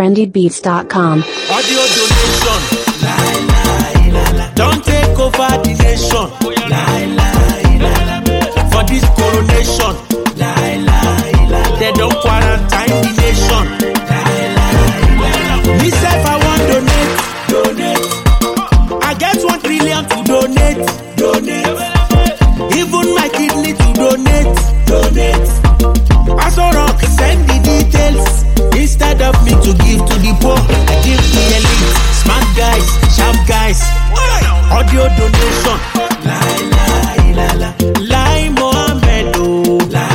trendybeats.com. Audio donation. Don't take over the nation. For this coronation. They don't quarantine the nation. Me self, I want donate. I get 1 trillion to donate. Even my kidney to donate. Also rock, send the details. Instead of me to give to the poor, I give the elite. Smart guys, sharp guys. Audio donation. Lai Mohammed, oh.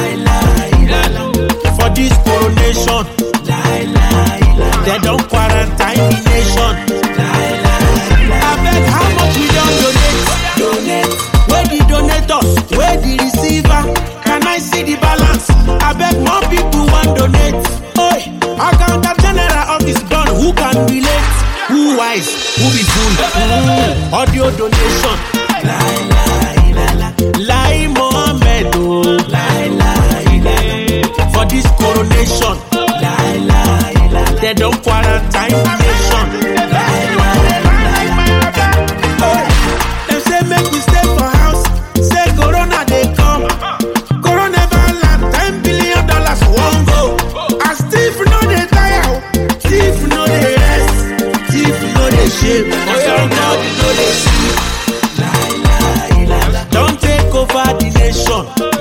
For this coronation. They don't quarantine the nation. I bet how much we don't donate. Where the donators, where the receiver? Can I see the balance? I bet more people want donate. Oi, accountant general office done. Who can relate? Who wise? Who be fool? Audio donation. Lai Mohammed, oh. For this coronation. They don't quarantine the nation. Them say make we stay for house. Say corona they come. Corona land $10 billion won't go. As thief no they tire, thief no they rest, thief no they shape. Everybody no they sleep. Don't take over the nation.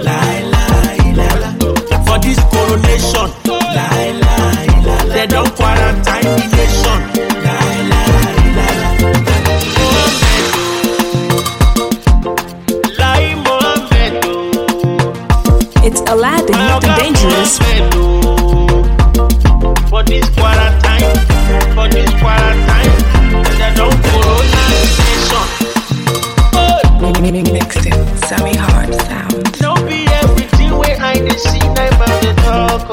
For this coronation. They don't quarantine the nation. It's Aladdin, not the dangerous. For this quarantine, they don't corona the nation. Mixed it, Sammy Hard sound. Don't be everything where I dey see, I'm out the talk.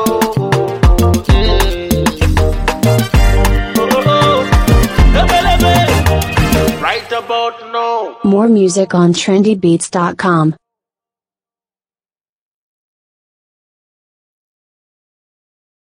Right about now. More music on trendybeats.com.